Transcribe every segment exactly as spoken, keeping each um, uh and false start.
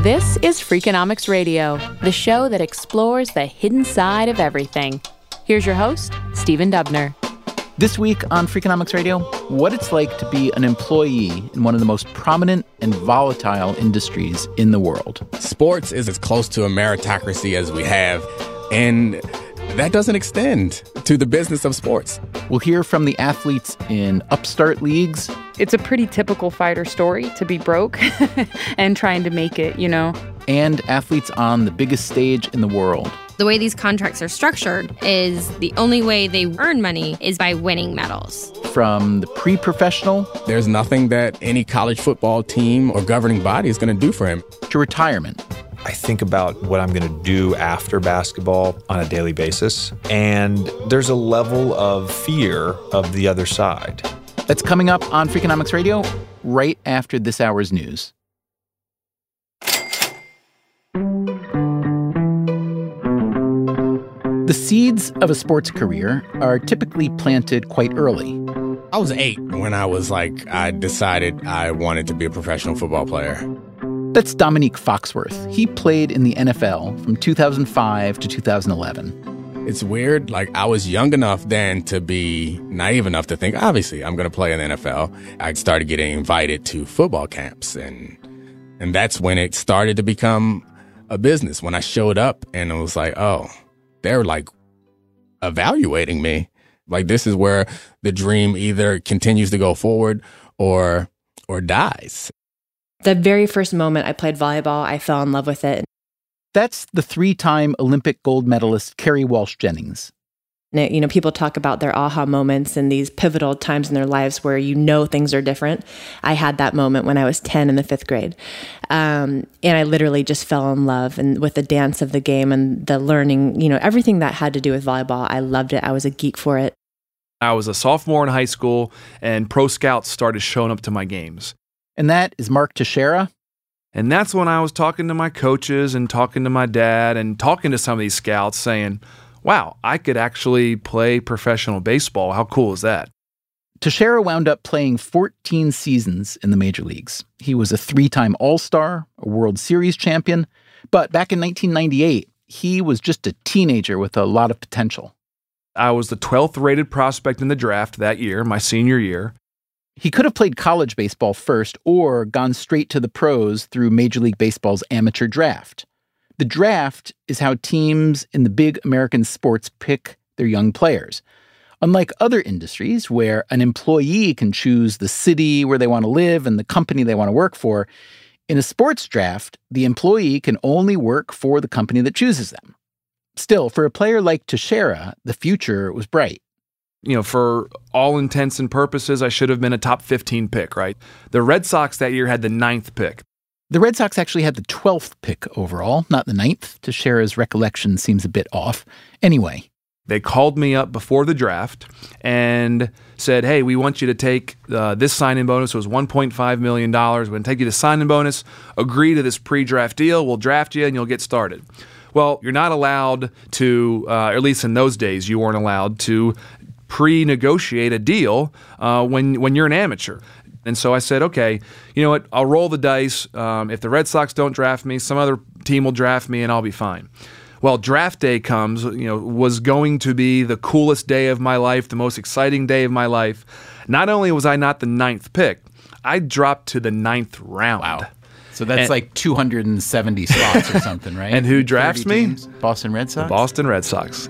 This is Freakonomics Radio, the show that explores the hidden side of everything. Here's your host, Stephen Dubner. This week on Freakonomics Radio, what it's like to be an employee in one of the most prominent and volatile industries in the world. Sports is as close to a meritocracy as we have, and that doesn't extend to the business of sports. We'll hear from the athletes in upstart leagues. It's a pretty typical fighter story to be broke and trying to make it, you know. And athletes on the biggest stage in the world. The way these contracts are structured is the only way they earn money is by winning medals. From the pre-professional, there's nothing that any college football team or governing body is going to do for him, to retirement. I think about what I'm going to do after basketball on a daily basis, and there's a level of fear of the other side. That's coming up on Freakonomics Radio right after this hour's news. The seeds of a sports career are typically planted quite early. I was eight when I was like, I decided I wanted to be a professional football player. That's Dominique Foxworth. He played in the N F L from two thousand five to two thousand eleven. It's weird. Like, I was young enough then to be naive enough to think, obviously, I'm going to play in the N F L. I started getting invited to football camps, and and that's when it started to become a business. When I showed up and it was like, oh, they're like evaluating me. Like, this is where the dream either continues to go forward or or dies. The very first moment I played volleyball, I fell in love with it. That's the three-time Olympic gold medalist Kerri Walsh Jennings. You know, people talk about their aha moments and these pivotal times in their lives where you know things are different. I had that moment when I was ten in the fifth grade. Um, and I literally just fell in love and with the dance of the game and the learning, you know, everything that had to do with volleyball. I loved it. I was a geek for it. I was a sophomore in high school, and pro scouts started showing up to my games. And that is Mark Teixeira. And that's when I was talking to my coaches and talking to my dad and talking to some of these scouts saying, wow, I could actually play professional baseball. How cool is that? Teixeira wound up playing fourteen seasons in the major leagues. He was a three-time All-Star, a World Series champion. But back in nineteen ninety-eight, he was just a teenager with a lot of potential. I was the twelfth rated prospect in the draft that year, my senior year. He could have played college baseball first or gone straight to the pros through Major League Baseball's amateur draft. The draft is how teams in the big American sports pick their young players. Unlike other industries where an employee can choose the city where they want to live and the company they want to work for, in a sports draft, the employee can only work for the company that chooses them. Still, for a player like Teixeira, the future was bright. You know, for all intents and purposes, I should have been a top fifteen pick, right? The Red Sox that year had the ninth pick. The Red Sox actually had the twelfth pick overall, not the ninth. Teixeira's recollection seems a bit off. Anyway. They called me up before the draft and said, hey, we want you to take uh, this sign-in bonus. It was one point five million dollars. We're going to take you to sign-in bonus. Agree to this pre-draft deal. We'll draft you and you'll get started. Well, you're not allowed to, uh, or at least in those days, you weren't allowed to pre-negotiate a deal uh, when when you're an amateur. And so I said, okay, you know what? I'll roll the dice. Um, if the Red Sox don't draft me, some other team will draft me and I'll be fine. Well, draft day comes, you know, was going to be the coolest day of my life, the most exciting day of my life. Not only was I not the ninth pick, I dropped to the ninth round. Wow. So that's and, like two hundred seventy spots or something, right? And who drafts me? Teams? Boston Red Sox? The Boston Red Sox.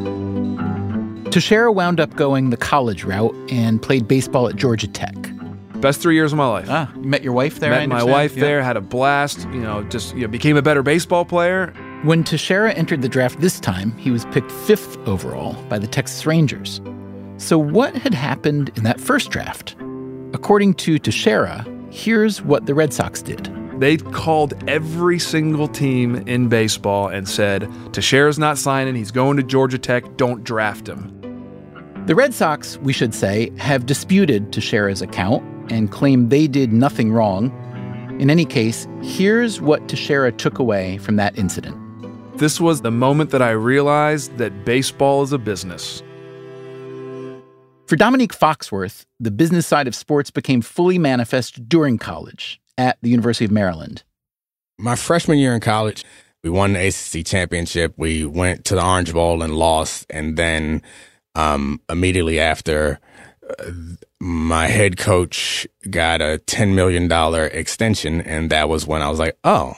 Teixeira wound up going the college route and played baseball at Georgia Tech. Best three years of my life. Ah, you met your wife there? Met my wife yeah. there, had a blast, you know, just you know, became a better baseball player. When Teixeira entered the draft this time, he was picked fifth overall by the Texas Rangers. So what had happened in that first draft? According to Teixeira, here's what the Red Sox did. They called every single team in baseball and said, Teixeira's not signing, he's going to Georgia Tech, don't draft him. The Red Sox, we should say, have disputed Teixeira's account and claim they did nothing wrong. In any case, here's what Teixeira took away from that incident. This was the moment that I realized that baseball is a business. For Dominique Foxworth, the business side of sports became fully manifest during college at the University of Maryland. My freshman year in college, we won the A C C championship. We went to the Orange Bowl and lost. And then um, immediately after, uh, my head coach got a ten million dollars extension. And that was when I was like, oh,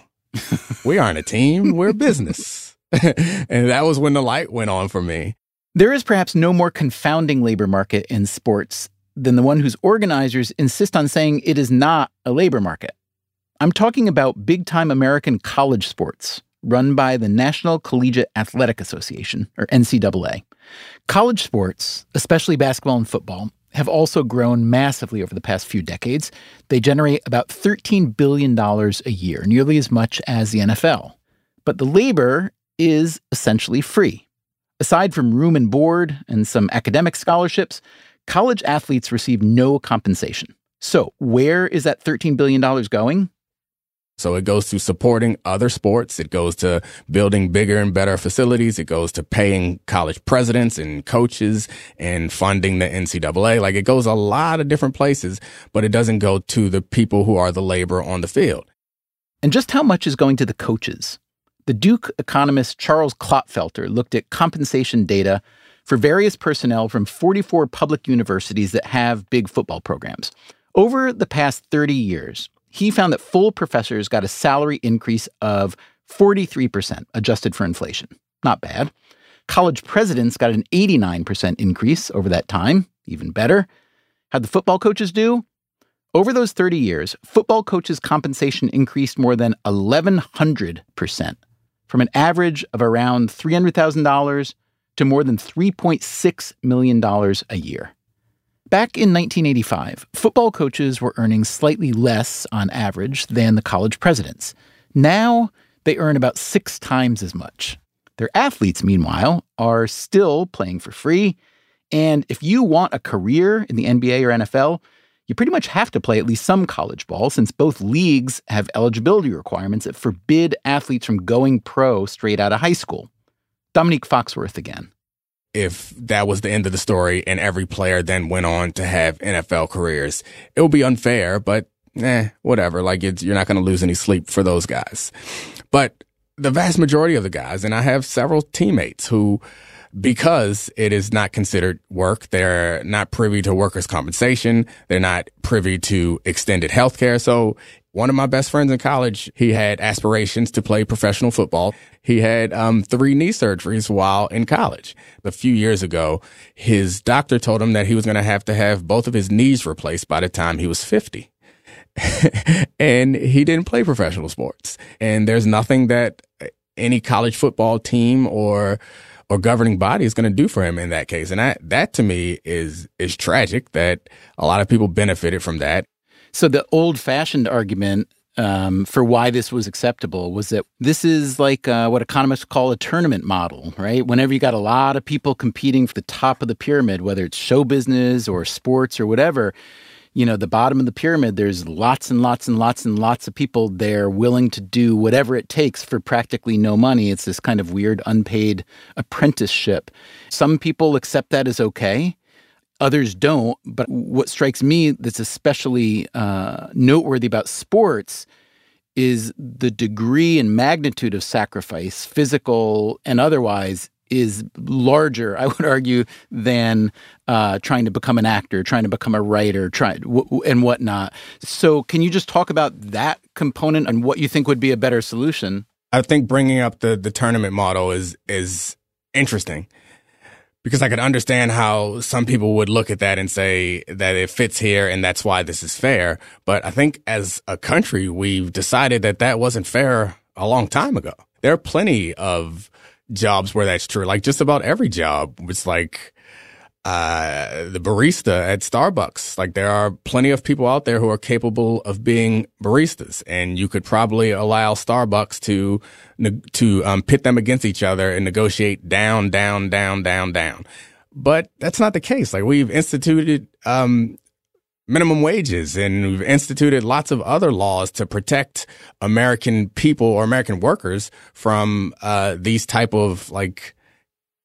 we aren't a team. We're a business. And that was when the light went on for me. There is perhaps no more confounding labor market in sports than the one whose organizers insist on saying it is not a labor market. I'm talking about big-time American college sports run by the National Collegiate Athletic Association, or N C double A. College sports, especially basketball and football, have also grown massively over the past few decades. They generate about thirteen billion dollars a year, nearly as much as the N F L. But the labor is essentially free. Aside from room and board and some academic scholarships, college athletes receive no compensation. So where is that thirteen billion dollars going? So it goes to supporting other sports. It goes to building bigger and better facilities. It goes to paying college presidents and coaches and funding the N C double A. Like, it goes a lot of different places, but it doesn't go to the people who are the labor on the field. And just how much is going to the coaches? The Duke economist Charles Clotfelter looked at compensation data for various personnel from forty-four public universities that have big football programs. Over the past thirty years, he found that full professors got a salary increase of forty-three percent, adjusted for inflation. Not bad. College presidents got an eighty-nine percent increase over that time. Even better. How'd the football coaches do? Over those thirty years, football coaches' compensation increased more than eleven hundred percent, from an average of around three hundred thousand dollars to more than three point six million dollars a year. Back in nineteen eighty-five, football coaches were earning slightly less on average than the college presidents. Now, they earn about six times as much. Their athletes, meanwhile, are still playing for free. And if you want a career in the N B A or N F L, you pretty much have to play at least some college ball, since both leagues have eligibility requirements that forbid athletes from going pro straight out of high school. Dominique Foxworth again. If that was the end of the story and every player then went on to have N F L careers, it would be unfair, but eh, whatever. Like, it's, you're not going to lose any sleep for those guys. But the vast majority of the guys, and I have several teammates who, because it is not considered work, they're not privy to workers' compensation, they're not privy to extended health care. So one of my best friends in college, he had aspirations to play professional football. He had um, three knee surgeries while in college. A few years ago, his doctor told him that he was going to have to have both of his knees replaced by the time he was fifty. And he didn't play professional sports. And there's nothing that any college football team or or governing body is going to do for him in that case. And that, that to me is is tragic, that a lot of people benefited from that. So the old-fashioned argument um, for why this was acceptable was that this is like uh, what economists call a tournament model, right? Whenever you got a lot of people competing for the top of the pyramid, whether it's show business or sports or whatever, you know, the bottom of the pyramid, there's lots and lots and lots and lots of people there willing to do whatever it takes for practically no money. It's this kind of weird unpaid apprenticeship. Some people accept that as okay. Others don't. But what strikes me that's especially uh, noteworthy about sports is the degree and magnitude of sacrifice, physical and otherwise, is larger, I would argue, than uh, trying to become an actor, trying to become a writer, try, w- and whatnot. So can you just talk about that component and what you think would be a better solution? I think bringing up the, the tournament model is is interesting, because I could understand how some people would look at that and say that it fits here and that's why this is fair. But I think as a country, we've decided that that wasn't fair a long time ago. There are plenty of jobs where that's true. Like, just about every job. It's like uh the barista at Starbucks. Like, there are plenty of people out there who are capable of being baristas, and you could probably allow Starbucks to to um pit them against each other and negotiate down, down, down, down, down. But that's not the case. Like, we've instituted um minimum wages, and we've instituted lots of other laws to protect American people or American workers from uh these type of like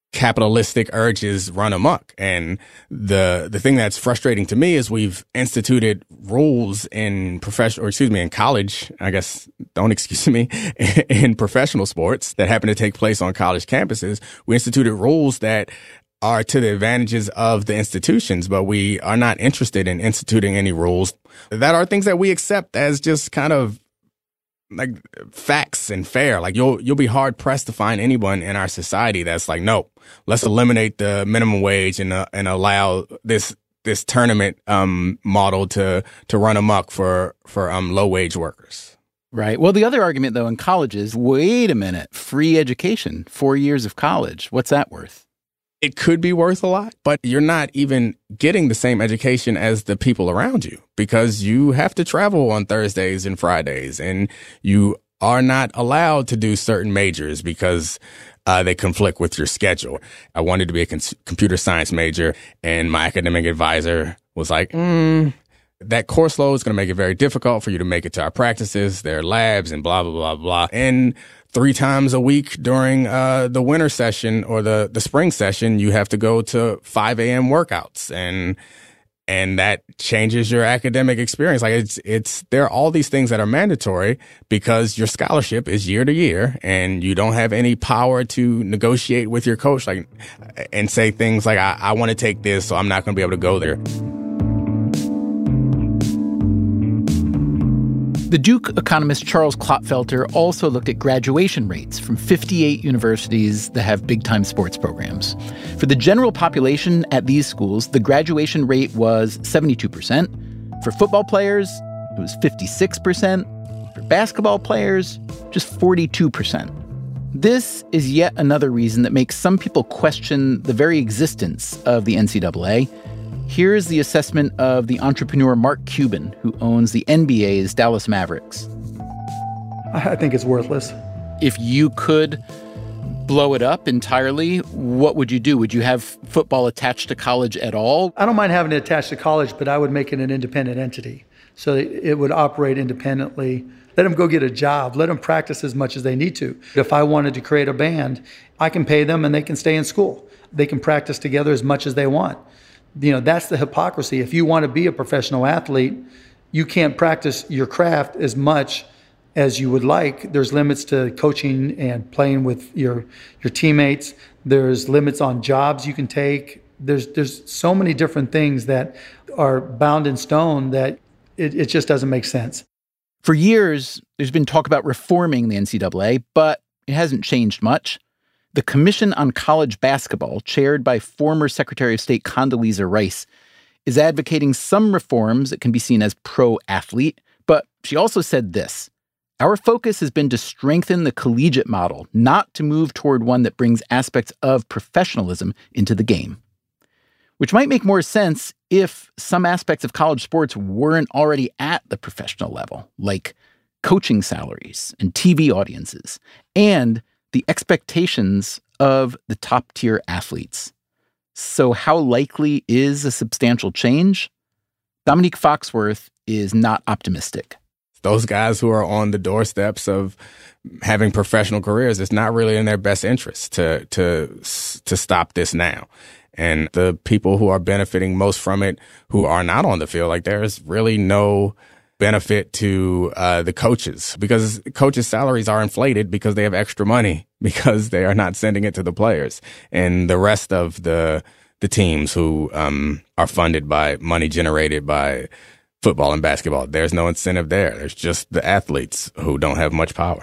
capitalistic urges run amok. And the the thing that's frustrating to me is we've instituted rules in professional, or excuse me, in college, I guess, don't excuse me, in professional sports that happen to take place on college campuses. We instituted rules that are to the advantages of the institutions, but we are not interested in instituting any rules that are things that we accept as just kind of like facts and fair. Like you'll you'll be hard pressed to find anyone in our society that's like, no, let's eliminate the minimum wage and uh, and allow this this tournament um model to to run amok for for um low wage workers. Right. Well, the other argument though in college is, wait a minute, free education, four years of college, what's that worth? It could be worth a lot, but you're not even getting the same education as the people around you because you have to travel on Thursdays and Fridays, and you are not allowed to do certain majors because uh, they conflict with your schedule. I wanted to be a con- computer science major, and my academic advisor was like, mm, that course load is going to make it very difficult for you to make it to our practices, their labs, and blah, blah, blah, blah. And three times a week during uh, the winter session or the, the spring session, you have to go to five a.m. workouts, and and that changes your academic experience. Like it's it's there are all these things that are mandatory because your scholarship is year to year, and you don't have any power to negotiate with your coach, like and say things like, I, I want to take this, so I'm not going to be able to go there. The Duke economist Charles Klopfelter also looked at graduation rates from fifty-eight universities that have big-time sports programs. For the general population at these schools, the graduation rate was seventy-two percent. For football players, it was fifty-six percent. For basketball players, just forty-two percent. This is yet another reason that makes some people question the very existence of the N C double A. Here's the assessment of the entrepreneur Mark Cuban, who owns the N B A's Dallas Mavericks. I think it's worthless. If you could blow it up entirely, what would you do? Would you have football attached to college at all? I don't mind having it attached to college, but I would make it an independent entity. So it would operate independently. Let them go get a job. Let them practice as much as they need to. If I wanted to create a band, I can pay them and they can stay in school. They can practice together as much as they want. You know, that's the hypocrisy. If you want to be a professional athlete, you can't practice your craft as much as you would like. There's limits to coaching and playing with your your teammates. There's limits on jobs you can take. There's there's so many different things that are bound in stone that it, it just doesn't make sense. For years, there's been talk about reforming the N C double A, but it hasn't changed much. The Commission on College Basketball, chaired by former Secretary of State Condoleezza Rice, is advocating some reforms that can be seen as pro-athlete, but she also said this: our focus has been to strengthen the collegiate model, not to move toward one that brings aspects of professionalism into the game. Which might make more sense if some aspects of college sports weren't already at the professional level, like coaching salaries and T V audiences, and the expectations of the top-tier athletes. So how likely is a substantial change? Dominique Foxworth is not optimistic. Those guys who are on the doorsteps of having professional careers, it's not really in their best interest to to to stop this now. And the people who are benefiting most from it, who are not on the field, like there's really no benefit to uh, the coaches, because coaches' salaries are inflated because they have extra money because they are not sending it to the players. And the rest of the the teams who um, are funded by money generated by football and basketball, there's no incentive there. There's just the athletes who don't have much power.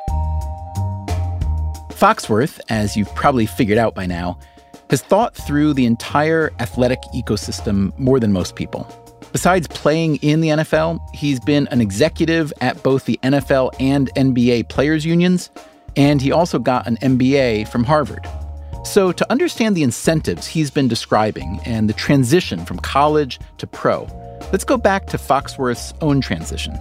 Foxworth, as you've probably figured out by now, has thought through the entire athletic ecosystem more than most people. Besides playing in the N F L, he's been an executive at both the N F L and N B A players' unions, and he also got an M B A from Harvard. So to understand the incentives he's been describing and the transition from college to pro, let's go back to Foxworth's own transition.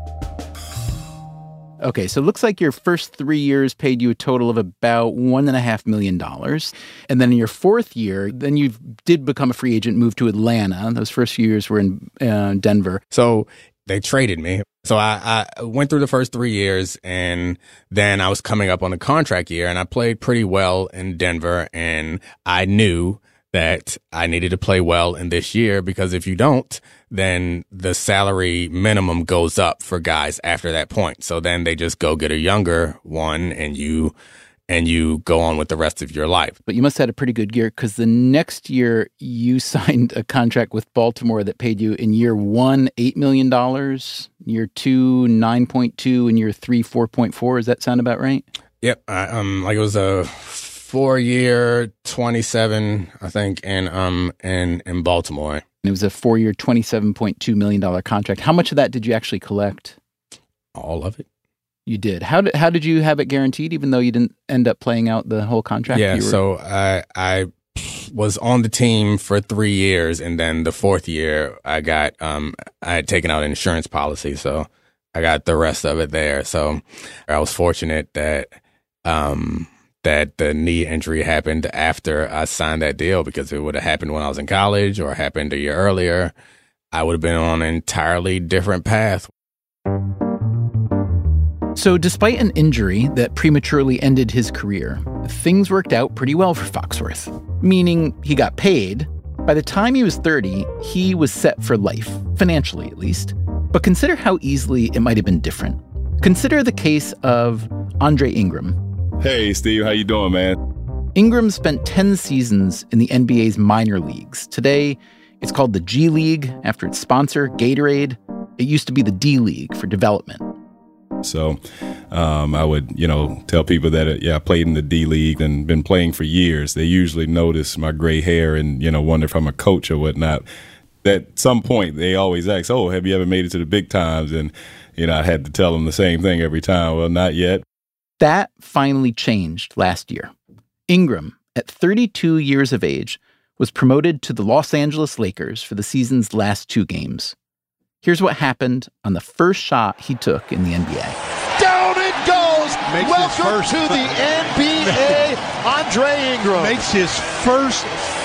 Okay, so it looks like your first three years paid you a total of about one and a half million dollars. And then in your fourth year, then you did become a free agent, moved to Atlanta. Those first few years were in uh, Denver. So they traded me. So I, I went through the first three years, and then I was coming up on the contract year, and I played pretty well in Denver, and I knew that I needed to play well in this year, because if you don't, then the salary minimum goes up for guys after that point. So then they just go get a younger one, and you and you go on with the rest of your life. But you must have had a pretty good year, because the next year you signed a contract with Baltimore that paid you in year one, eight million dollars, year two, nine point two, and year three, four point four. Does that sound about right? Yep. I, um, like it was a four-year, twenty-seven, I think, in, um, in, in Baltimore. And it was a four-year, twenty-seven point two million dollars contract. How much of that did you actually collect? All of it. You did. How did how did you have it guaranteed, even though you didn't end up playing out the whole contract? Yeah, you were... so I I was on the team for three years, and then the fourth year I got um I had taken out an insurance policy, so I got the rest of it there. So I was fortunate that um that the knee injury happened after I signed that deal, because if it would have happened when I was in college or happened a year earlier, I would have been on an entirely different path. So despite an injury that prematurely ended his career, things worked out pretty well for Foxworth, meaning he got paid. By the time he was thirty, he was set for life, financially at least. But consider how easily it might have been different. Consider the case of Andre Ingram. Hey, Steve, how you doing, man? Ingram spent ten seasons in the N B A's minor leagues. Today, it's called the G League after its sponsor, Gatorade. It used to be the D League for development. So um, I would, you know, tell people that, uh, yeah, I played in the D League and been playing for years. They usually notice my gray hair and, you know, wonder if I'm a coach or whatnot. At some point, they always ask, oh, have you ever made it to the big times? And, you know, I had to tell them the same thing every time. Well, not yet. That finally changed last year. Ingram, at thirty-two years of age, was promoted to the Los Angeles Lakers for the season's last two games. Here's what happened on the first shot he took in the N B A. Down it goes! Makes Welcome first... to the N B A, Andre Ingram. Makes his first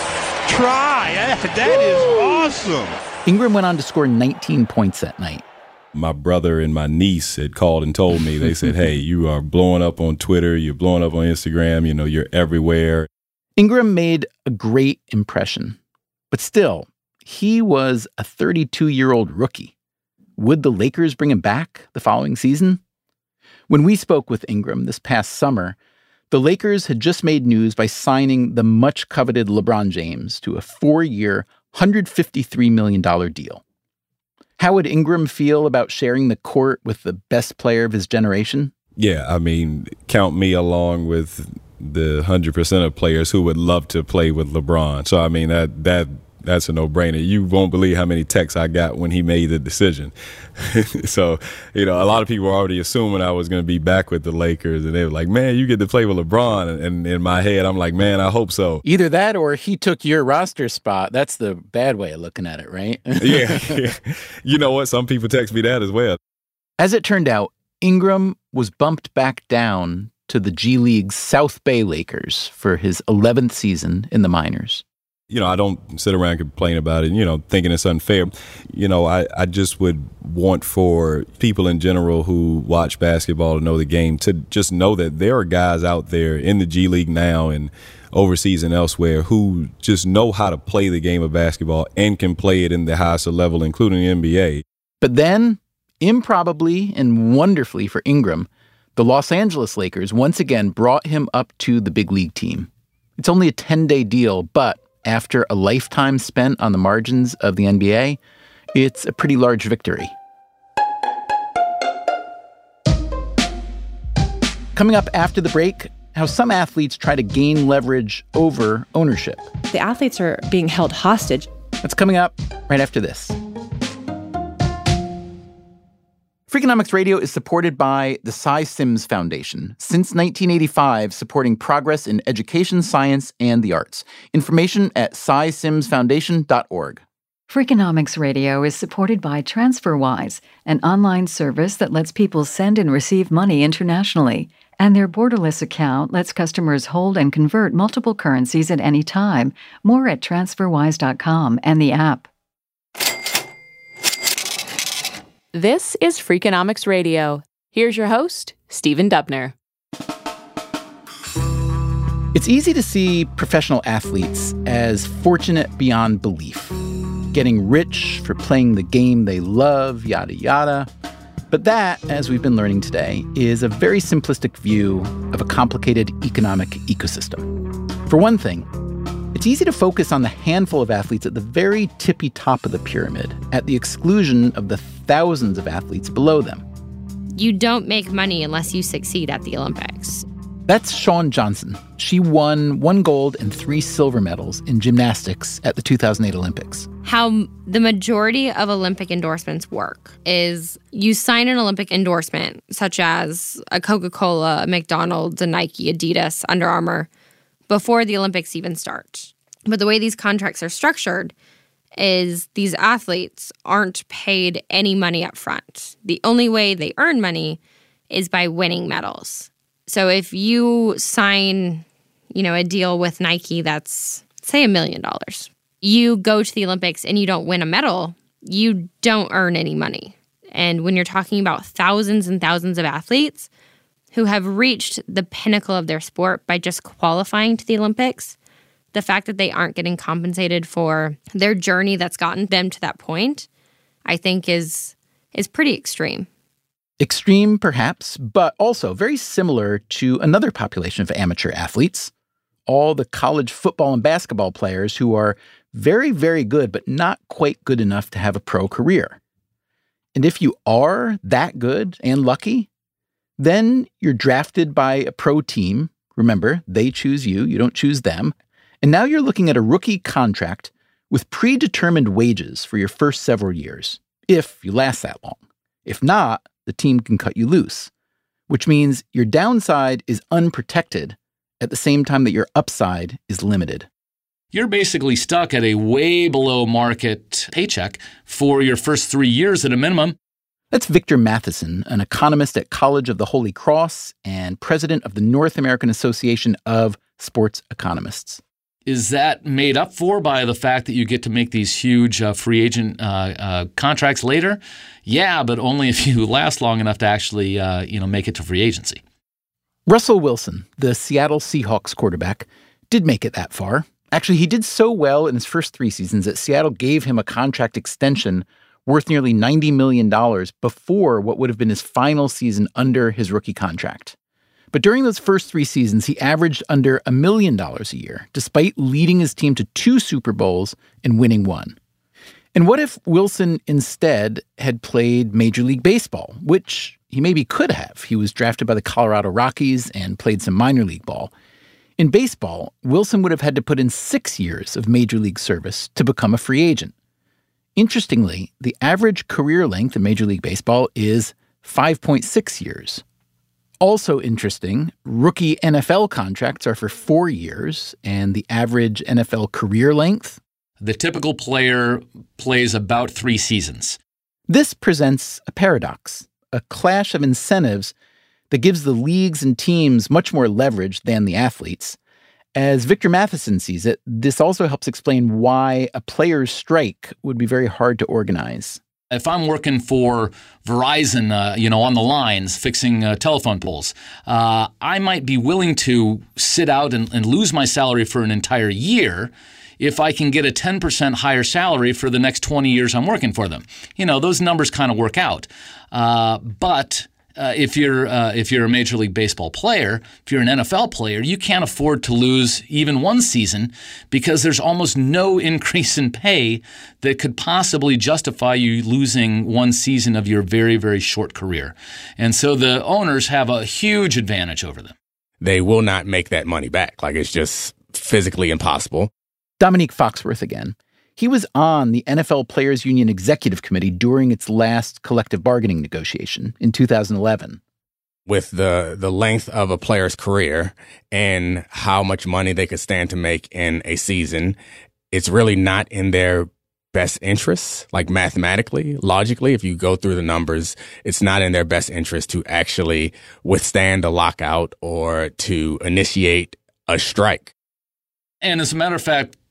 try. That is awesome. Ingram went on to score nineteen points that night. My brother and my niece had called and told me, they said, hey, you are blowing up on Twitter, you're blowing up on Instagram, you know, you're everywhere. Ingram made a great impression, but still, he was a thirty-two-year-old rookie. Would the Lakers bring him back the following season? When we spoke with Ingram this past summer, the Lakers had just made news by signing the much-coveted LeBron James to a four-year, one hundred fifty-three million dollars deal. How would Ingram feel about sharing the court with the best player of his generation? Yeah, I mean, count me along with the one hundred percent of players who would love to play with LeBron. So, I mean, that that that's a no-brainer. You won't believe how many texts I got when he made the decision. So, you know, a lot of people were already assuming I was going to be back with the Lakers, and they were like, man, you get to play with LeBron. And, and in my head, I'm like, man, I hope so. Either that or he took your roster spot. That's the bad way of looking at it, right? yeah, yeah. You know what? Some people text me that as well. As it turned out, Ingram was bumped back down to the G League's South Bay Lakers for his eleventh season in the minors. You know, I don't sit around and complain about it, you know, thinking it's unfair. You know, I, I just would want for people in general who watch basketball to know the game to just know that there are guys out there in the G League now and overseas and elsewhere who just know how to play the game of basketball and can play it in the highest level, including the N B A. But then, improbably and wonderfully for Ingram, the Los Angeles Lakers once again brought him up to the big league team. It's only a ten-day deal, but after a lifetime spent on the margins of the N B A, it's a pretty large victory. Coming up after the break, how some athletes try to gain leverage over ownership. The athletes are being held hostage. That's coming up right after this. Freakonomics Radio is supported by the Cy Sims Foundation, since nineteen eighty-five, supporting progress in education, science, and the arts. Information at cy sims foundation dot org. Freakonomics Radio is supported by TransferWise, an online service that lets people send and receive money internationally. And their borderless account lets customers hold and convert multiple currencies at any time. More at transfer wise dot com and the app. This is Freakonomics Radio. Here's your host, Stephen Dubner. It's easy to see professional athletes as fortunate beyond belief, getting rich for playing the game they love, yada, yada. But that, as we've been learning today, is a very simplistic view of a complicated economic ecosystem. For one thing, it's easy to focus on the handful of athletes at the very tippy top of the pyramid, at the exclusion of the thousands of athletes below them. You don't make money unless you succeed at the Olympics. That's Shawn Johnson. She won one gold and three silver medals in gymnastics at the two thousand eight Olympics. How the majority of Olympic endorsements work is you sign an Olympic endorsement, such as a Coca-Cola, a McDonald's, a Nike, Adidas, Under Armour, before the Olympics even start. But the way these contracts are structured is these athletes aren't paid any money up front. The only way they earn money is by winning medals. So if you sign, you know, a deal with Nike that's, say, a million dollars, you go to the Olympics and you don't win a medal, you don't earn any money. And when you're talking about thousands and thousands of athletes who have reached the pinnacle of their sport by just qualifying to the Olympics, the fact that they aren't getting compensated for their journey that's gotten them to that point, I think is is pretty extreme. Extreme, perhaps, but also very similar to another population of amateur athletes, all the college football and basketball players who are very, very good, but not quite good enough to have a pro career. And if you are that good and lucky, then you're drafted by a pro team. Remember, they choose you, you don't choose them. And now you're looking at a rookie contract with predetermined wages for your first several years, if you last that long. If not, the team can cut you loose, which means your downside is unprotected at the same time that your upside is limited. You're basically stuck at a way below market paycheck for your first three years at a minimum. That's Victor Matheson, an economist at College of the Holy Cross and president of the North American Association of Sports Economists. Is that made up for by the fact that you get to make these huge uh, free agent uh, uh, contracts later? Yeah, but only if you last long enough to actually uh, you know, make it to free agency. Russell Wilson, the Seattle Seahawks quarterback, did make it that far. Actually, he did so well in his first three seasons that Seattle gave him a contract extension worth nearly ninety million dollars before what would have been his final season under his rookie contract. But during those first three seasons, he averaged under a million dollars a year, despite leading his team to two Super Bowls and winning one. And what if Wilson instead had played Major League Baseball, which he maybe could have? He was drafted by the Colorado Rockies and played some minor league ball. In baseball, Wilson would have had to put in six years of Major League service to become a free agent. Interestingly, the average career length in Major League Baseball is five point six years. Also interesting, rookie N F L contracts are for four years, and the average N F L career length? The typical player plays about three seasons. This presents a paradox, a clash of incentives that gives the leagues and teams much more leverage than the athletes. As Victor Matheson sees it, this also helps explain why a player's strike would be very hard to organize. If I'm working for Verizon, uh, you know, on the lines, fixing uh, telephone poles, uh, I might be willing to sit out and, and lose my salary for an entire year if I can get a ten percent higher salary for the next twenty years I'm working for them. You know, those numbers kind of work out. Uh, but uh, if you're uh, if you're a Major League Baseball player, if you're an N F L player, you can't afford to lose even one season because there's almost no increase in pay that could possibly justify you losing one season of your very, very short career. And so the owners have a huge advantage over them. They will not make that money back. Like, it's just physically impossible. Dominique Foxworth again. He was on the N F L Players Union Executive Committee during its last collective bargaining negotiation in two thousand eleven. With the, the length of a player's career and how much money they could stand to make in a season, it's really not in their best interests, like mathematically, logically. If you go through the numbers, it's not in their best interest to actually withstand a lockout or to initiate a strike. And as a matter of fact,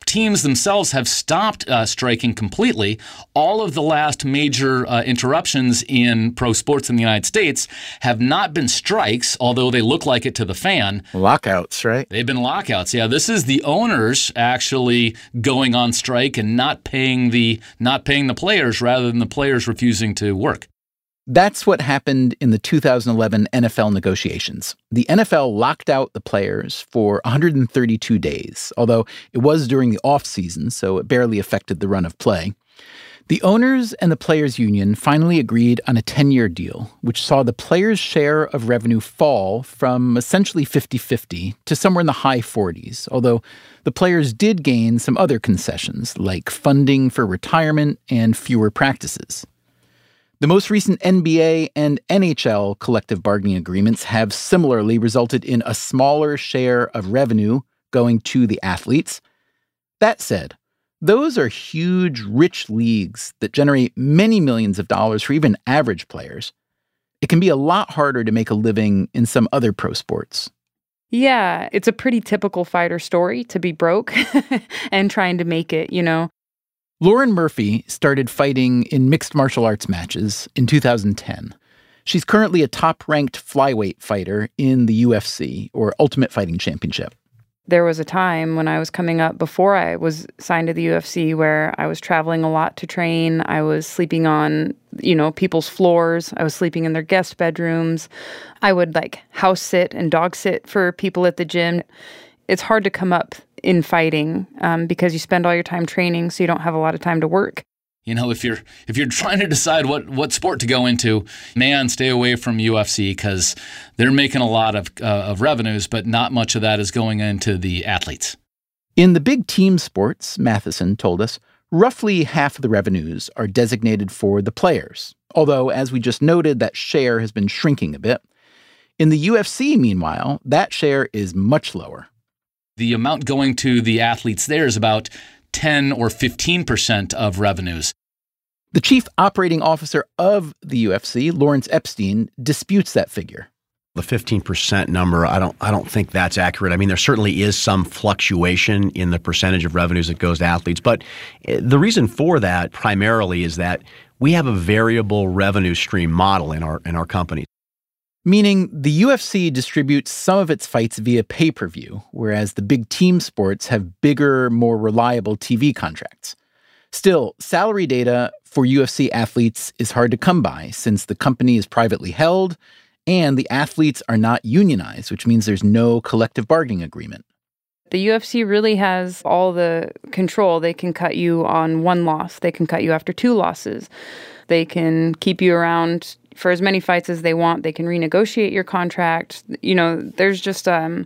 teams themselves have stopped uh, striking completely. All of the last major uh, interruptions in pro sports in the United States have not been strikes, although they look like it to the fan. Lockouts, right? They've been lockouts. Yeah, this is the owners actually going on strike and not paying the not paying the players rather than the players refusing to work. That's what happened in the two thousand eleven N F L negotiations. The N F L locked out the players for one hundred thirty-two days, although it was during the off-season, so it barely affected the run of play. The owners and the players' union finally agreed on a ten-year deal, which saw the players' share of revenue fall from essentially fifty-fifty to somewhere in the high forties, although the players did gain some other concessions, like funding for retirement and fewer practices. The most recent N B A and N H L collective bargaining agreements have similarly resulted in a smaller share of revenue going to the athletes. That said, those are huge, rich leagues that generate many millions of dollars for even average players. It can be a lot harder to make a living in some other pro sports. Yeah, it's a pretty typical fighter story to be broke and trying to make it, you know. Lauren Murphy started fighting in mixed martial arts matches in two thousand ten. She's currently a top-ranked flyweight fighter in the U F C, or Ultimate Fighting Championship. There was a time when I was coming up before I was signed to the U F C where I was traveling a lot to train. I was sleeping on, you know, people's floors. I was sleeping in their guest bedrooms. I would, like, house sit and dog sit for people at the gym. It's hard to come up in fighting um, because you spend all your time training, so you don't have a lot of time to work. You know, if you're if you're trying to decide what, what sport to go into, man, stay away from U F C because they're making a lot of uh, of revenues, but not much of that is going into the athletes. In the big team sports, Matheson told us, roughly half of the revenues are designated for the players, although, as we just noted, that share has been shrinking a bit. In the U F C, meanwhile, that share is much lower. The amount going to the athletes there is about ten or fifteen percent of revenues. The chief operating officer of the U F C, Lawrence Epstein, disputes that figure. The fifteen percent number, I don't I don't think that's accurate. I mean, there certainly is some fluctuation in the percentage of revenues that goes to athletes, but the reason for that primarily is that we have a variable revenue stream model in our in our company. Meaning the U F C distributes some of its fights via pay-per-view, whereas the big team sports have bigger, more reliable T V contracts. Still, salary data for U F C athletes is hard to come by since the company is privately held and the athletes are not unionized, which means there's no collective bargaining agreement. The U F C really has all the control. They can cut you on one loss. They can cut you after two losses. They can keep you around for as many fights as they want. They can renegotiate your contract. You know, there's just, um,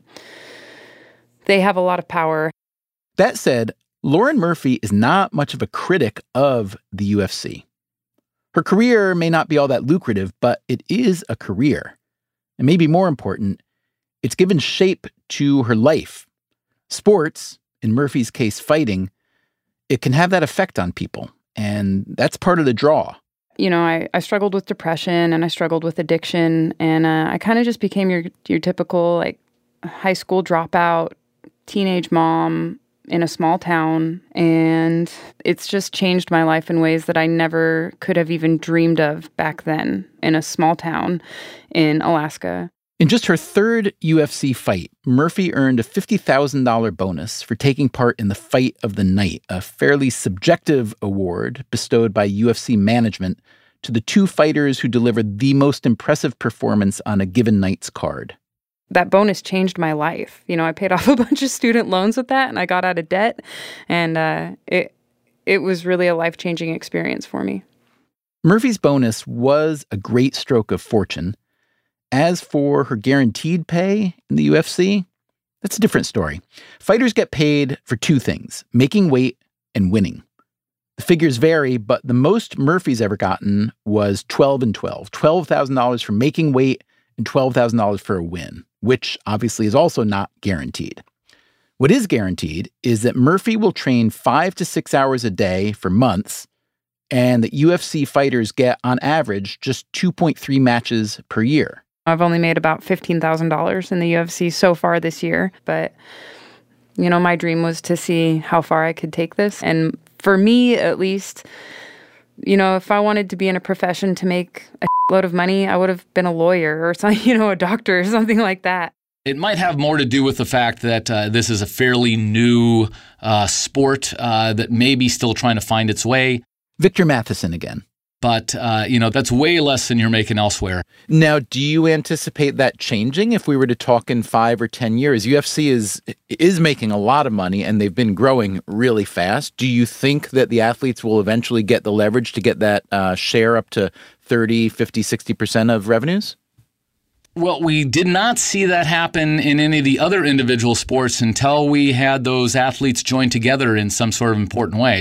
they have a lot of power. That said, Lauren Murphy is not much of a critic of the U F C. Her career may not be all that lucrative, but it is a career. And maybe more important, it's given shape to her life. Sports, in Murphy's case fighting, it can have that effect on people. And that's part of the draw. You know, I, I struggled with depression and I struggled with addiction. And uh, I kind of just became your your typical, like, high school dropout, teenage mom in a small town. And it's just changed my life in ways that I never could have even dreamed of back then in a small town in Alaska. In just her third U F C fight, Murphy earned a fifty thousand dollars bonus for taking part in the Fight of the Night, a fairly subjective award bestowed by U F C management to the two fighters who delivered the most impressive performance on a given night's card. That bonus changed my life. You know, I paid off a bunch of student loans with that, and I got out of debt, and uh, it it was really a life-changing experience for me. Murphy's bonus was a great stroke of fortune. As for her guaranteed pay in the U F C, that's a different story. Fighters get paid for two things, making weight and winning. The figures vary, but the most Murphy's ever gotten was twelve and twelve. twelve thousand dollars for making weight and twelve thousand dollars for a win, which obviously is also not guaranteed. What is guaranteed is that Murphy will train five to six hours a day for months, and that U F C fighters get, on average, just two point three matches per year. I've only made about fifteen thousand dollars in the U F C so far this year, but You know, my dream was to see how far I could take this. And for me, at least, you know, if I wanted to be in a profession to make a load of money, I would have been a lawyer or something, you know, a doctor or something like that. It might have more to do with the fact that uh, this is a fairly new uh, sport uh, that may be still trying to find its way. Victor Matheson again. But, uh, you know, that's way less than you're making elsewhere. Now, do you anticipate that changing if we were to talk in five or ten years? U F C is is making a lot of money, and they've been growing really fast. Do you think that the athletes will eventually get the leverage to get that uh, share up to thirty, fifty, sixty percent of revenues? Well, we did not see that happen in any of the other individual sports until we had those athletes join together in some sort of important way.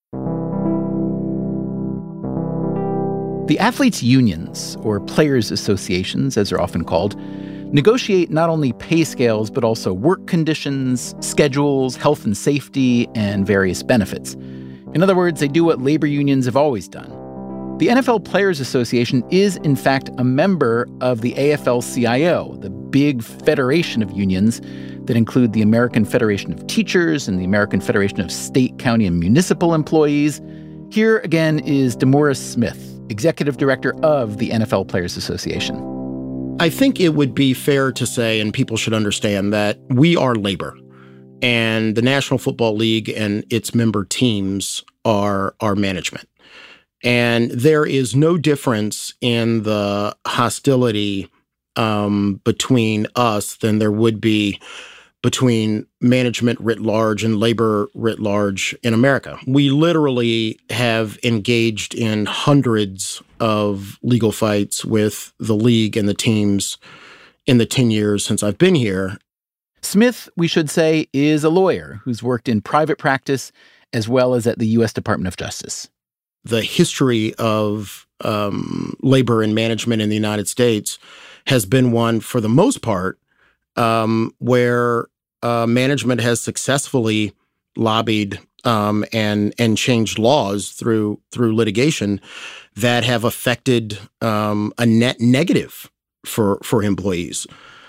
The athletes' unions, or players' associations, as they're often called, negotiate not only pay scales, but also work conditions, schedules, health and safety, and various benefits. In other words, they do what labor unions have always done. The N F L Players Association is, in fact, a member of the A F L C I O, the big federation of unions that include the American Federation of Teachers and the American Federation of State, County, and Municipal Employees. Here again is DeMaurice Smith, Executive Director of the N F L Players Association. I think it would be fair to say, and people should understand, that we are labor. And the National Football League and its member teams are our management. And there is no difference in the hostility um, between us than there would be between management writ large and labor writ large in America. We literally have engaged in hundreds of legal fights with the league and the teams in the ten years since I've been here. Smith, we should say, is a lawyer who's worked in private practice as well as at the U S Department of Justice. The history of um, labor and management in the United States has been one, for the most part, um, where uh, management has successfully lobbied um, and and changed laws through through litigation that have affected um, a net negative for for employees.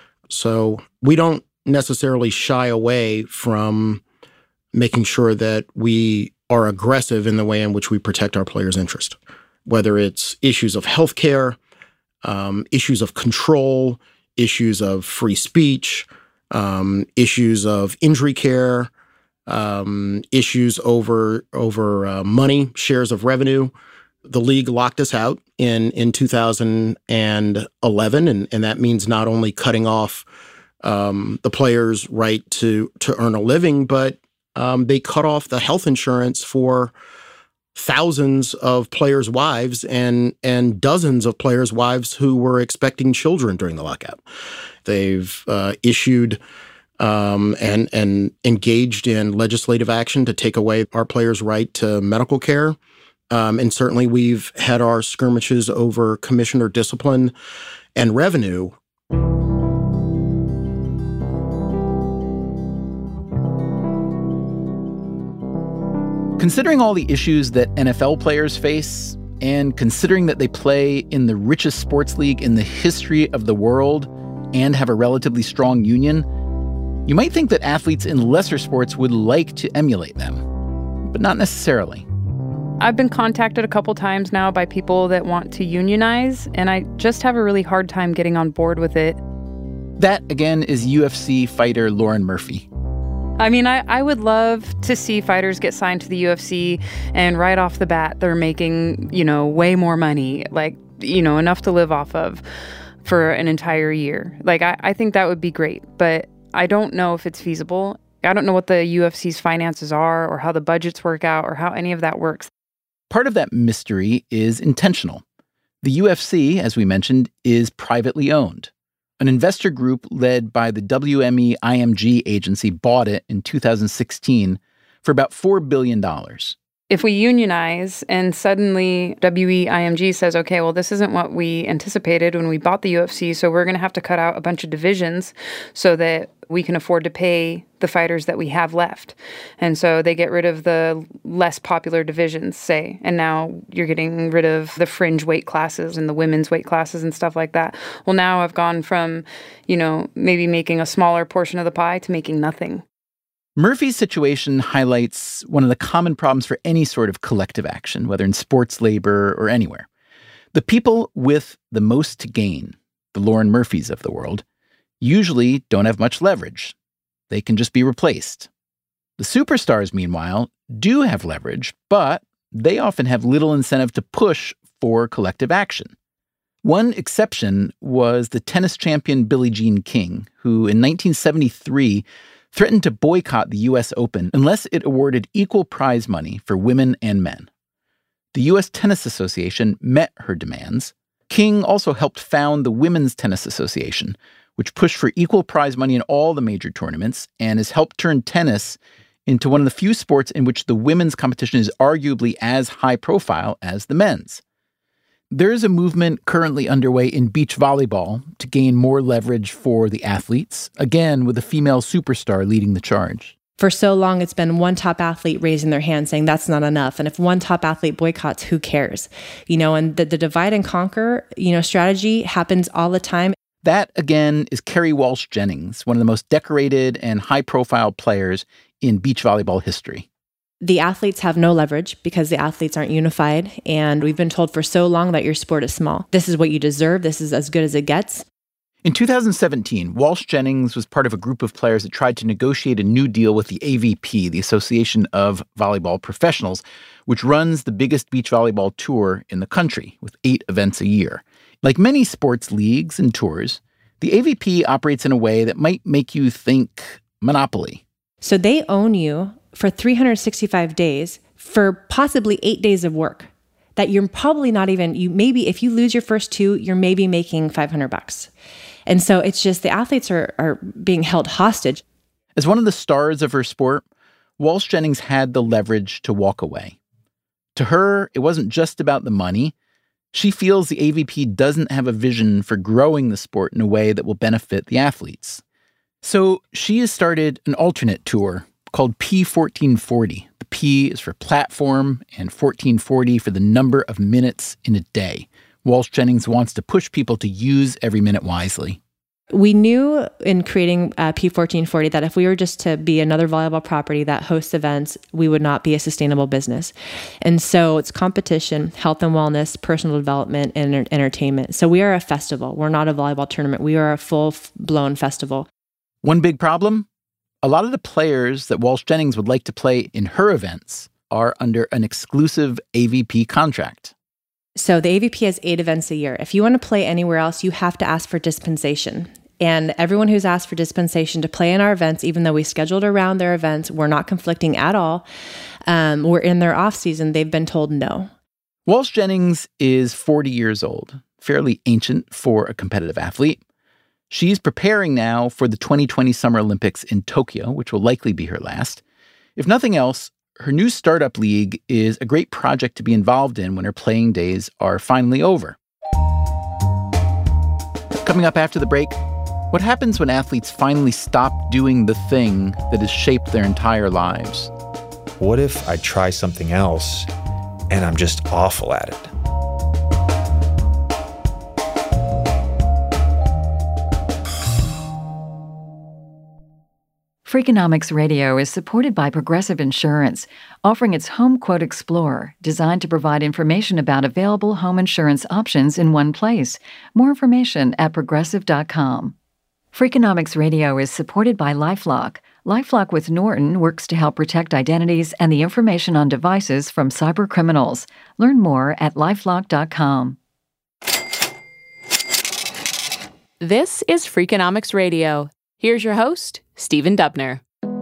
So we don't necessarily shy away from making sure that we are aggressive in the way in which we protect our players' interest, whether it's issues of healthcare, um, issues of control, issues of free speech, um, issues of injury care, um, issues over over uh, money, shares of revenue. The league locked us out in in two thousand eleven, and, and that means not only cutting off um, the players' right to to earn a living, but Um, they cut off the health insurance for thousands of players' wives and and dozens of players' wives who were expecting children during the lockout. They've uh, issued um, and and engaged in legislative action to take away our players' right to medical care. Um, and certainly we've had our skirmishes over commissioner discipline and revenue. Considering all the issues that N F L players face, and considering that they play in the richest sports league in the history of the world and have a relatively strong union, you might think that athletes in lesser sports would like to emulate them, but not necessarily. I've been contacted a couple times now by people that want to unionize, and I just have a really hard time getting on board with it. That, again, is U F C fighter Lauren Murphy. I mean, I, I would love to see fighters get signed to the U F C and right off the bat, they're making, you know, way more money, like, you know, enough to live off of for an entire year. Like, I, I think that would be great, but I don't know if it's feasible. I don't know what the U F C's finances are or how the budgets work out or how any of that works. Part of that mystery is intentional. The U F C, as we mentioned, is privately owned. An investor group led by the W M E I M G agency bought it in two thousand sixteen for about four billion dollars. If we unionize and suddenly W E I M G says, okay, well, this isn't what we anticipated when we bought the U F C, so we're going to have to cut out a bunch of divisions so that we can afford to pay the fighters that we have left. And so they get rid of the less popular divisions, say, and now you're getting rid of the fringe weight classes and the women's weight classes and stuff like that. Well, now I've gone from, you know, maybe making a smaller portion of the pie to making nothing. Murphy's situation highlights one of the common problems for any sort of collective action, whether in sports, labor, or anywhere. The people with the most to gain, the Lauren Murphys of the world, usually don't have much leverage. They can just be replaced. The superstars, meanwhile, do have leverage, but they often have little incentive to push for collective action. One exception was the tennis champion Billie Jean King, who in nineteen seventy-three threatened to boycott the U S Open unless it awarded equal prize money for women and men. The U S Tennis Association met her demands. King also helped found the Women's Tennis Association, which pushed for equal prize money in all the major tournaments and has helped turn tennis into one of the few sports in which the women's competition is arguably as high profile as the men's. There is a movement currently underway in beach volleyball to gain more leverage for the athletes, again with a female superstar leading the charge. For so long, it's been one top athlete raising their hand saying that's not enough. And if one top athlete boycotts, who cares? You know, and the, the divide and conquer, you know, strategy happens all the time. That, again, is Kerri Walsh Jennings, one of the most decorated and high-profile players in beach volleyball history. The athletes have no leverage because the athletes aren't unified, and we've been told for so long that your sport is small. This is what you deserve. This is as good as it gets. In two thousand seventeen, Walsh Jennings was part of a group of players that tried to negotiate a new deal with the A V P, the Association of Volleyball Professionals, which runs the biggest beach volleyball tour in the country, with eight events a year. Like many sports leagues and tours, the A V P operates in a way that might make you think monopoly. So they own you for three hundred sixty-five days for possibly eight days of work that you're probably not even, you maybe, if you lose your first two, you're maybe making five hundred bucks. And so it's just the athletes are, are being held hostage. As one of the stars of her sport, Walsh Jennings had the leverage to walk away. To her, it wasn't just about the money. She feels the A V P doesn't have a vision for growing the sport in a way that will benefit the athletes. So she has started an alternate tour called P fourteen forty. The P is for platform and fourteen forty for the number of minutes in a day. Walsh Jennings wants to push people to use every minute wisely. We knew in creating uh, P fourteen forty that if we were just to be another volleyball property that hosts events, we would not be a sustainable business. And so it's competition, health and wellness, personal development, and enter- entertainment. So we are a festival. We're not a volleyball tournament. We are a full-blown festival. One big problem? A lot of the players that Walsh Jennings would like to play in her events are under an exclusive A V P contract. So the A V P has eight events a year. If you want to play anywhere else, you have to ask for dispensation. And everyone who's asked for dispensation to play in our events, even though we scheduled around their events, we're not conflicting at all. Um, we're in their off season. They've been told no. Walsh Jennings is forty years old, fairly ancient for a competitive athlete. She's preparing now for the twenty twenty Summer Olympics in Tokyo, which will likely be her last. If nothing else, her new startup league is a great project to be involved in when her playing days are finally over. Coming up after the break, what happens when athletes finally stop doing the thing that has shaped their entire lives? What if I try something else and I'm just awful at it? Freakonomics Radio is supported by Progressive Insurance, offering its Home Quote Explorer, designed to provide information about available home insurance options in one place. More information at progressive dot com. Freakonomics Radio is supported by LifeLock. LifeLock with Norton works to help protect identities and the information on devices from cyber criminals. Learn more at lifelock dot com. This is Freakonomics Radio. Here's your host, Stephen Dubner.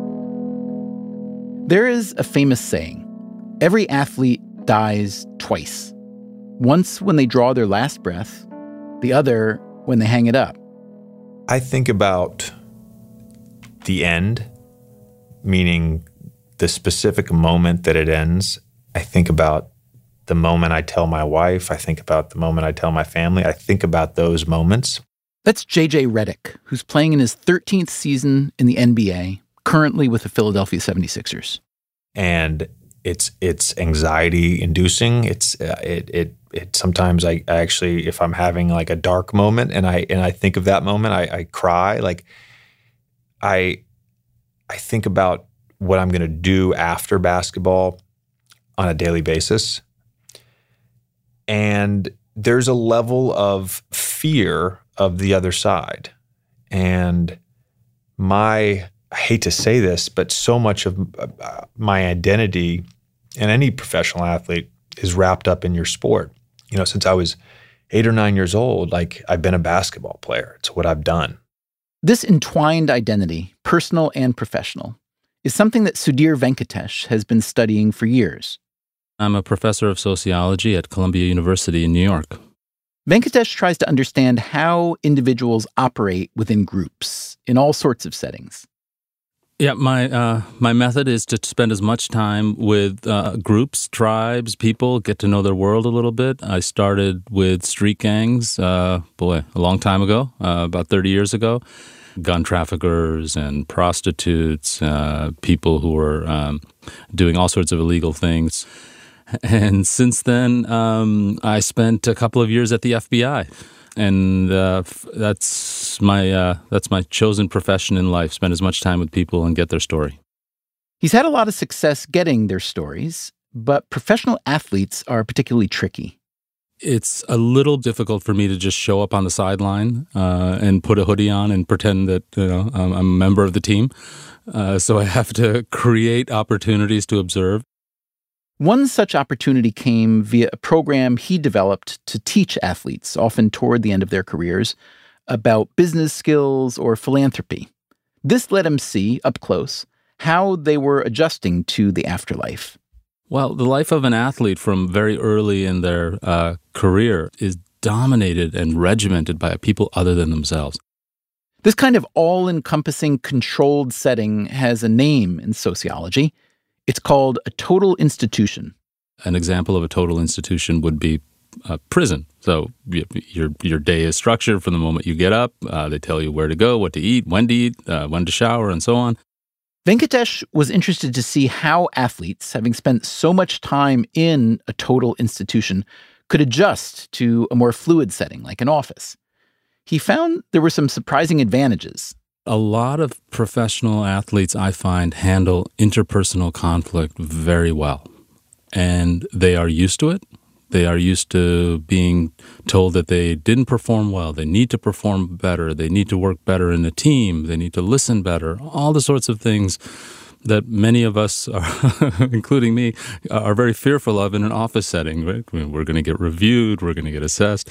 There is a famous saying, every athlete dies twice. Once when they draw their last breath, the other when they hang it up. I think about the end, meaning the specific moment that it ends. I think about the moment I tell my wife. I think about the moment I tell my family. I think about those moments. That's J J Redick, who's playing in his thirteenth season in the N B A, currently with the Philadelphia seventy-sixers. And it's it's anxiety inducing. It's uh, it it it sometimes I, I actually, if I'm having like a dark moment and I and I think of that moment, I, I cry. Like I I think about what I'm going to do after basketball on a daily basis. And there's a level of fear of the other side. And my, I hate to say this, but so much of uh, my identity and any professional athlete is wrapped up in your sport. You know, since I was eight or nine years old, like I've been a basketball player. It's what I've done. This entwined identity, personal and professional, is something that Sudhir Venkatesh has been studying for years. I'm a professor of sociology at Columbia University in New York. Venkatesh tries to understand how individuals operate within groups in all sorts of settings. Yeah, my uh, my method is to spend as much time with uh, groups, tribes, people, get to know their world a little bit. I started with street gangs, uh, boy, a long time ago, uh, about thirty years ago. Gun traffickers and prostitutes, uh, people who were um, doing all sorts of illegal things. And since then, um, I spent a couple of years at the F B I, and uh, that's my uh, that's my chosen profession in life. Spend as much time with people and get their story. He's had a lot of success getting their stories, but professional athletes are particularly tricky. It's a little difficult for me to just show up on the sideline uh, and put a hoodie on and pretend that you know I'm a member of the team. Uh, so I have to create opportunities to observe. One such opportunity came via a program he developed to teach athletes, often toward the end of their careers, about business skills or philanthropy. This let him see, up close, how they were adjusting to the afterlife. Well, the life of an athlete from very early in their uh, career is dominated and regimented by people other than themselves. This kind of all-encompassing controlled setting has a name in sociology. It's called a total institution. An example of a total institution would be a prison. So your your day is structured from the moment you get up. Uh, they tell you where to go, what to eat, when to eat, uh, when to shower, and so on. Venkatesh was interested to see how athletes, having spent so much time in a total institution, could adjust to a more fluid setting like an office. He found there were some surprising advantages. A lot of professional athletes, I find, handle interpersonal conflict very well. And they are used to it. They are used to being told that they didn't perform well. They need to perform better. They need to work better in a team. They need to listen better. All the sorts of things that many of us, are, including me, are very fearful of in an office setting. Right? We're going to get reviewed. We're going to get assessed.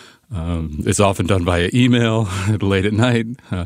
Um, it's often done via email late at night. Uh,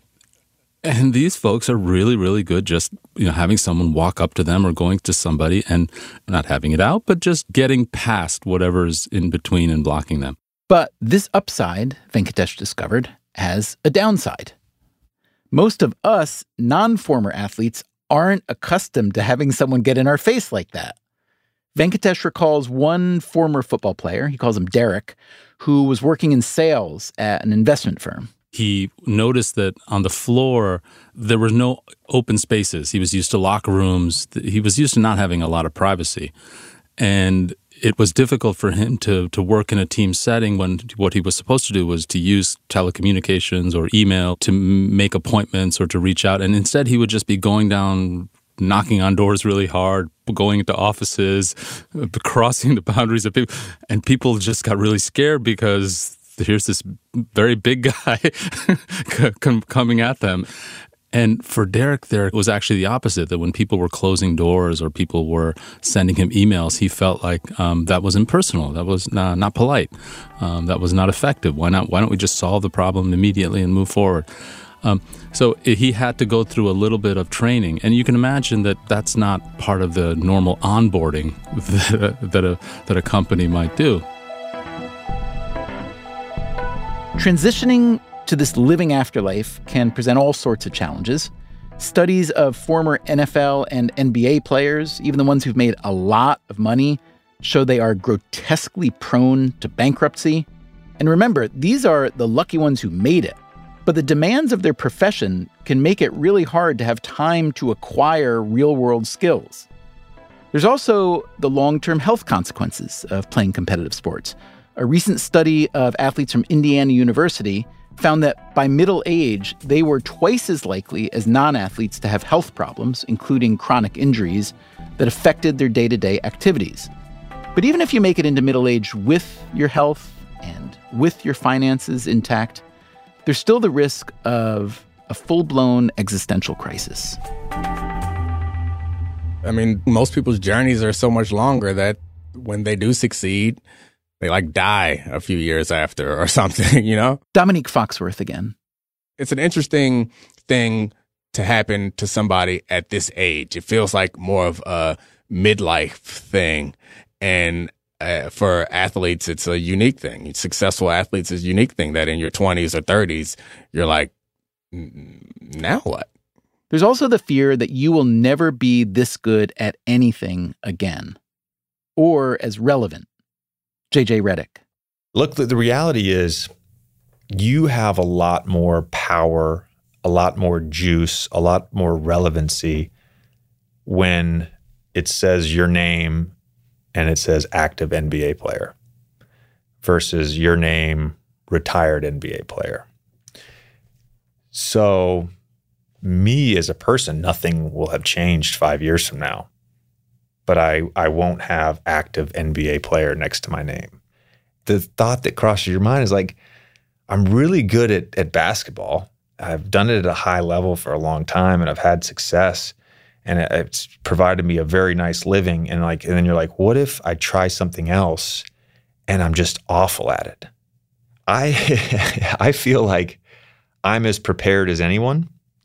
And these folks are really, really good just, you know, having someone walk up to them or going to somebody and not having it out, but just getting past whatever's in between and blocking them. But this upside, Venkatesh discovered, has a downside. Most of us non-former athletes aren't accustomed to having someone get in our face like that. Venkatesh recalls one former football player, he calls him Derek, who was working in sales at an investment firm. He noticed that on the floor, there were no open spaces. He was used to locker rooms. He was used to not having a lot of privacy. And it was difficult for him to to work in a team setting when what he was supposed to do was to use telecommunications or email to make appointments or to reach out. And instead, he would just be going down, knocking on doors really hard, going into offices, crossing the boundaries of people. And people just got really scared because here's this very big guy coming at them. And for Derek there, it was actually the opposite, that when people were closing doors or people were sending him emails, he felt like um, that was impersonal, that was not, not polite, um, that was not effective. Why not? Why don't we just solve the problem immediately and move forward? Um, so he had to go through a little bit of training. And you can imagine that that's not part of the normal onboarding that a, that a, that a company might do. Transitioning to this living afterlife can present all sorts of challenges. Studies of former N F L and N B A players, even the ones who've made a lot of money, show they are grotesquely prone to bankruptcy. And remember, these are the lucky ones who made it. But the demands of their profession can make it really hard to have time to acquire real-world skills. There's also the long-term health consequences of playing competitive sports. A recent study of athletes from Indiana University found that by middle age, they were twice as likely as non-athletes to have health problems, including chronic injuries, that affected their day-to-day activities. But even if you make it into middle age with your health and with your finances intact, there's still the risk of a full-blown existential crisis. I mean, most people's journeys are so much longer that when they do succeed, they like die a few years after or something, you know? Dominique Foxworth again. It's an interesting thing to happen to somebody at this age. It feels like more of a midlife thing. And uh, for athletes, it's a unique thing. Successful athletes is a unique thing that in your twenties or thirties, you're like, now what? There's also the fear that you will never be this good at anything again or as relevant. J J Redick. Look, the, the reality is you have a lot more power, a lot more juice, a lot more relevancy when it says your name and it says active N B A player versus your name, retired N B A player. So me as a person, nothing will have changed five years from now. But I, I won't have active N B A player next to my name. The thought that crosses your mind is like, I'm really good at, at basketball. I've done it at a high level for a long time and I've had success and it, it's provided me a very nice living. And like, and then you're like, what if I try something else and I'm just awful at it? I, I feel like I'm as prepared as anyone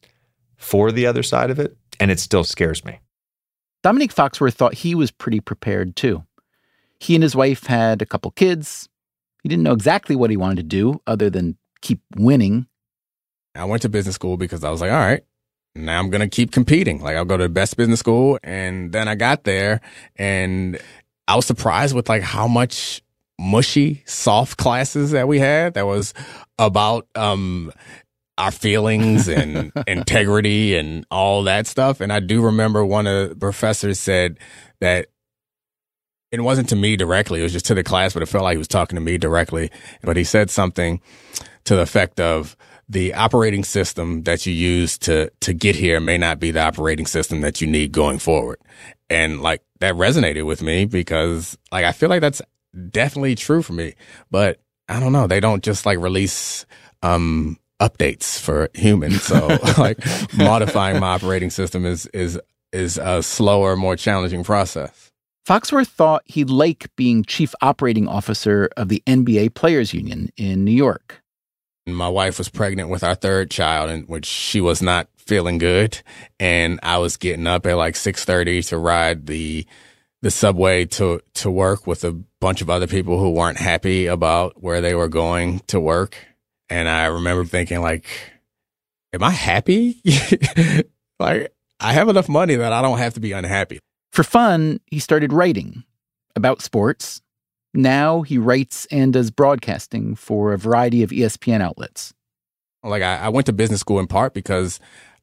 for the other side of it, and it still scares me. Dominique Foxworth thought he was pretty prepared, too. He and his wife had a couple kids. He didn't know exactly what he wanted to do other than keep winning. I went to business school because I was like, all right, now I'm going to keep competing. Like, I'll go to the best business school. And then I got there, and I was surprised with, like, how much mushy, soft classes that we had that was about um our feelings and integrity and all that stuff. And I do remember one of the professors said that it wasn't to me directly, it was just to the class, but it felt like he was talking to me directly. But he said something to the effect of, the operating system that you use to to get here may not be the operating system that you need going forward. And like that resonated with me because like I feel like that's definitely true for me. But I don't know, they don't just like release um updates for humans. So like modifying my operating system is is is a slower, more challenging process. Foxworth thought he'd like being chief operating officer of the N B A Players Union in New York. My wife was pregnant with our third child, in which she was not feeling good. And I was getting up at like six thirty to ride the the subway to, to work with a bunch of other people who weren't happy about where they were going to work. And I remember thinking like, am I happy? Like, I have enough money that I don't have to be unhappy. For fun, he started writing about sports. Now he writes and does broadcasting for a variety of E S P N outlets. Like I, I went to business school in part because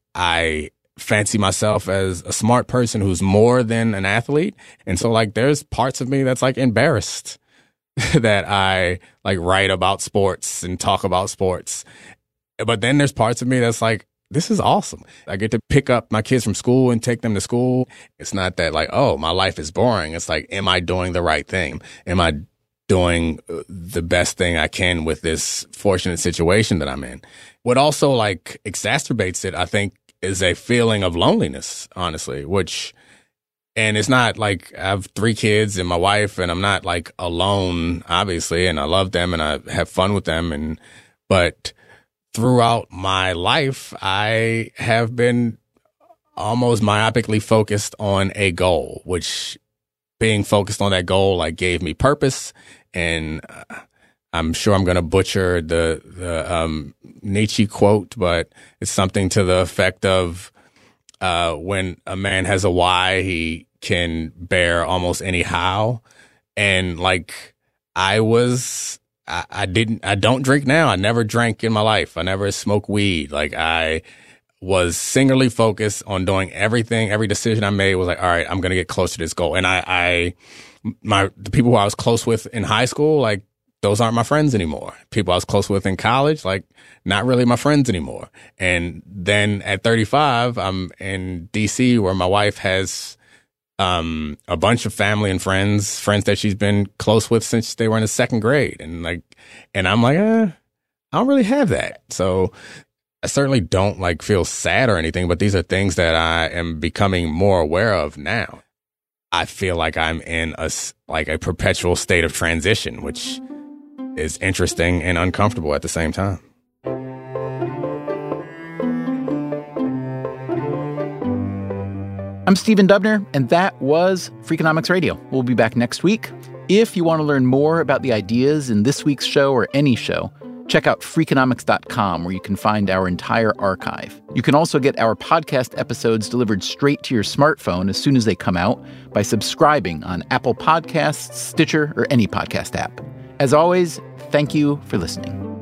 I fancy myself as a smart person who's more than an athlete. And so like there's parts of me that's like embarrassed that I like write about sports and talk about sports. But then there's parts of me that's like, this is awesome. I get to pick up my kids from school and take them to school. It's not that like, oh, my life is boring. It's like, am I doing the right thing? Am I doing the best thing I can with this fortunate situation that I'm in? What also like exacerbates it, I think, is a feeling of loneliness, honestly, which, and it's not like I have three kids and my wife and I'm not like alone, obviously, and I love them and I have fun with them. And, but throughout my life, I have been almost myopically focused on a goal, which being focused on that goal, like gave me purpose. And uh, I'm sure I'm going to butcher the, the, um, Nietzsche quote, but it's something to the effect of, uh, when a man has a why, he can bear almost any how. And like, I was, I, I didn't, I don't drink now. I never drank in my life. I never smoked weed. Like I was singularly focused on doing everything. Every decision I made was like, all right, I'm going to get closer to this goal. And I, I, my, the people who I was close with in high school, like those aren't my friends anymore. People I was close with in college, like, not really my friends anymore. And then at thirty-five, I'm in D C where my wife has um, a bunch of family and friends, friends that she's been close with since they were in the second grade. And like, and I'm like, eh, I don't really have that. So I certainly don't like feel sad or anything, but these are things that I am becoming more aware of now. I feel like I'm in a, like a perpetual state of transition, which is interesting and uncomfortable at the same time. I'm Stephen Dubner, and that was Freakonomics Radio. We'll be back next week. If you want to learn more about the ideas in this week's show or any show, check out Freakonomics dot com, where you can find our entire archive. You can also get our podcast episodes delivered straight to your smartphone as soon as they come out by subscribing on Apple Podcasts, Stitcher, or any podcast app. As always, thank you for listening.